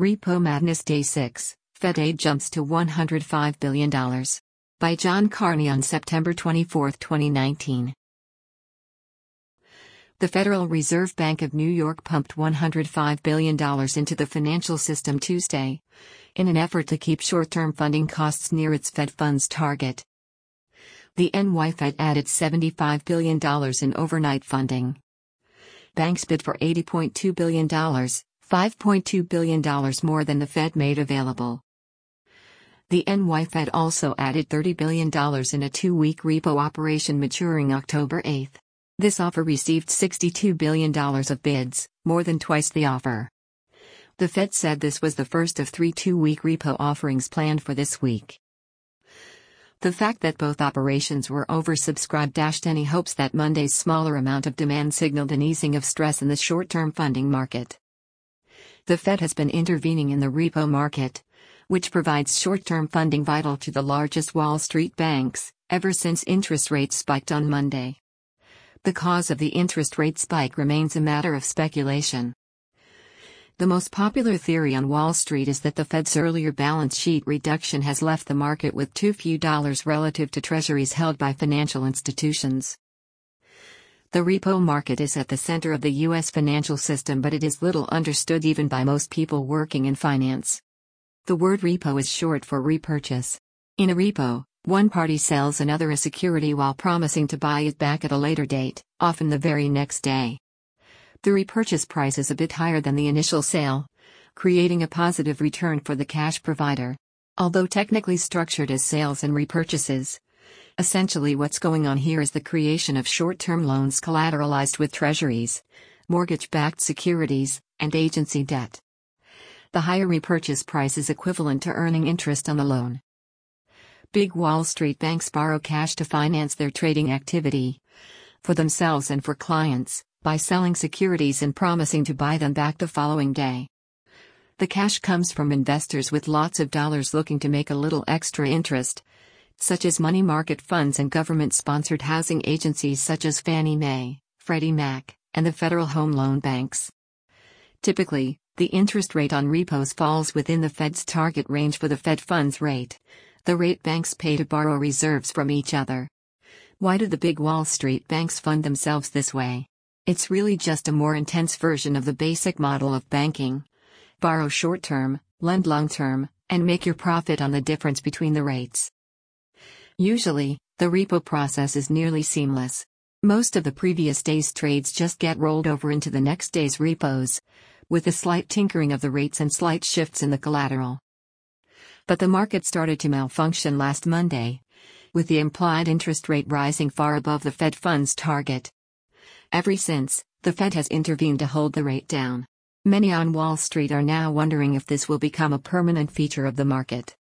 Repo Madness Day 6, Fed aid jumps to $105 billion. By John Carney on September 24, 2019. The Federal Reserve Bank of New York pumped $105 billion into the financial system Tuesday, in an effort to keep short-term funding costs near its Fed funds target. The NY Fed added $75 billion in overnight funding. Banks bid for $80.2 billion, $5.2 billion more than the Fed made available. The NY Fed also added $30 billion in a two-week repo operation maturing October 8. This offer received $62 billion of bids, more than twice the offer. The Fed said this was the first of 3 two-week repo offerings planned for this week. The fact that both operations were oversubscribed dashed any hopes that Monday's smaller amount of demand signaled an easing of stress in the short-term funding market. The Fed has been intervening in the repo market, which provides short-term funding vital to the largest Wall Street banks, ever since interest rates spiked on Monday. The cause of the interest rate spike remains a matter of speculation. The most popular theory on Wall Street is that the Fed's earlier balance sheet reduction has left the market with too few dollars relative to treasuries held by financial institutions. The repo market is at the center of the U.S. financial system, but it is little understood even by most people working in finance. The word repo is short for repurchase. In a repo, one party sells another a security while promising to buy it back at a later date, often the very next day. The repurchase price is a bit higher than the initial sale, creating a positive return for the cash provider. Although technically structured as sales and repurchases, essentially what's going on here is the creation of short-term loans collateralized with treasuries, mortgage-backed securities, and agency debt. The higher repurchase price is equivalent to earning interest on the loan. Big Wall Street banks borrow cash to finance their trading activity, for themselves and for clients, by selling securities and promising to buy them back the following day. The cash comes from investors with lots of dollars looking to make a little extra interest, such as money market funds and government-sponsored housing agencies such as Fannie Mae, Freddie Mac, and the Federal Home Loan Banks. Typically, the interest rate on repos falls within the Fed's target range for the Fed funds rate, the rate banks pay to borrow reserves from each other. Why do the big Wall Street banks fund themselves this way? It's really just a more intense version of the basic model of banking. Borrow short-term, lend long-term, and make your profit on the difference between the rates. Usually, the repo process is nearly seamless. Most of the previous day's trades just get rolled over into the next day's repos, with a slight tinkering of the rates and slight shifts in the collateral. But the market started to malfunction last Monday, with the implied interest rate rising far above the Fed funds target. Ever since, the Fed has intervened to hold the rate down. Many on Wall Street are now wondering if this will become a permanent feature of the market.